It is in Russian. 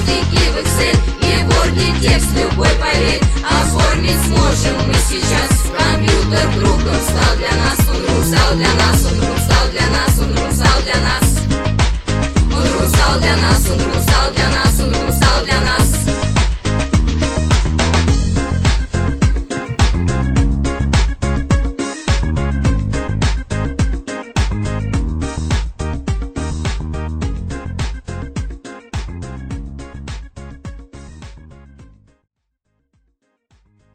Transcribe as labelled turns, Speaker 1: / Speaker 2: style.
Speaker 1: стихи в Excel и Word, и текст любой, поверь, оформить сможем мы сейчас. Компьютер другом стал для нас он друг, стал для нас он друг.